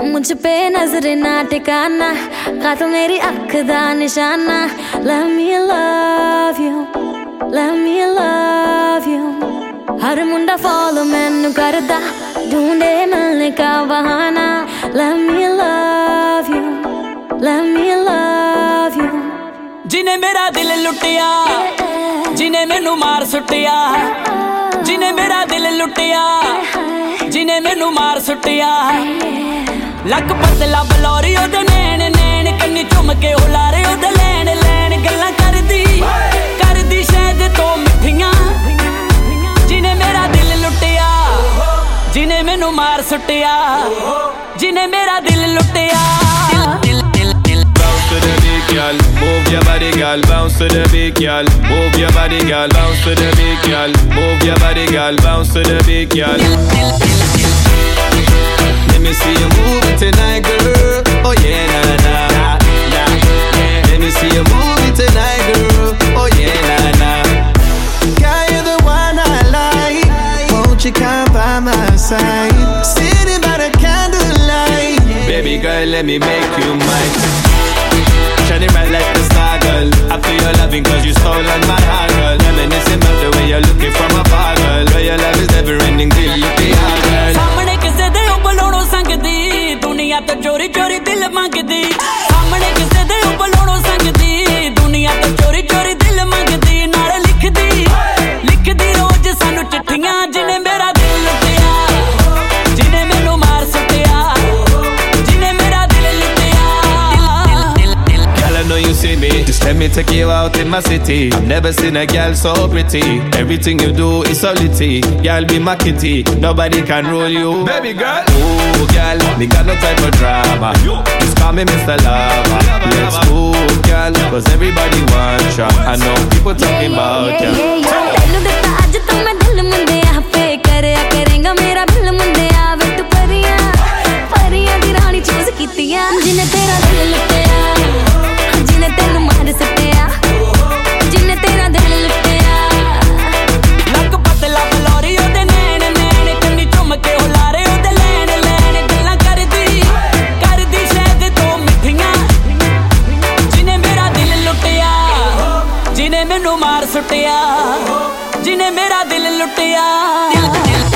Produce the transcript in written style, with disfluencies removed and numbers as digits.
मुझ पे नजर ना ठिकाना का तो मेरी अख दा निशाना Let me love you, let me love you हर मुंडा फॉलो मैनू करदा ढूंढे मिलने का बहाना Let me love you, let me love you जिने मेरा दिल लुटिया जिने मैनू मार सुटिया जिने मेरा दिल लुटिया जिने मैनू मार सुटिया लक पतला बलौरी ओदे नैन नैन कन्नी चुम के उलारे ओदे लैन लैन गल्लां करदी शायद तो मिठियां जिने मेरा दिल लुटिया जिने मैनू मार सुटिया जिने मेरा दिल लुटिया Bounce to the beat, girl. Move your body, girl. Bounce to the beat, girl. Move your body, girl. Bounce to the beat, girl. Move your body, girl. Bounce to the beat, girl. Let me see you move it tonight, girl. Oh yeah, na na na na. Yeah. Let me see you move it tonight, girl. Oh yeah, na na. Girl, you're the one I like. Won't you come by my side? Sitting by the candlelight. Baby girl, let me make you mine. Shining bright like the star, girl. I feel your loving cause you stolen my heart, girl. Reminiscing about the way you're looking from afar, girl. Where your love is never ending till you be hard, girl. सामने किसे दे उपलोड़ो संगदी दुनिया तो चोरी चोरी दिल मांगदी सामने किसे दे उपलोड़ो संगदी दुनिया तो चोरी चोरी दिल मांगदी नाल लिखदी रोज सानू चिट्ठियां जिने मेरा दिल लुटिया जिने मैनू मार सुटिया जिने मेरा दिल लुटिया Girl, I know you see me. Just let me take you out in my city. I've never seen a girl so pretty. Everything you do is so litty. Girl, be my kitty. Nobody can rule you. Baby girl. Oh, girl, me got no time for drama. Just call me Mr. Lover. Let's move, girl. Cause everybody wants ya. I know people talking about ya. तैनू दिता अज तो मैं दिल मुंडिया पे करया करेगा मेरा दिल मुंडिया वे तू परियां दी रानी चूज कीतियां जिने तेरा दिल लुटिया जिने तेनू मार सटिया जिने तेरा दिल लुटिया लक पतला बलौरी ओदे नैन नैन कन्नी चुम के उलारे ओदे लैन लैन गल्लां करदी शायद तो मिठियां जिने मेरा दिल लुटिया जिने मैनू मार सुटिया जिने मेरा दिल लुटिया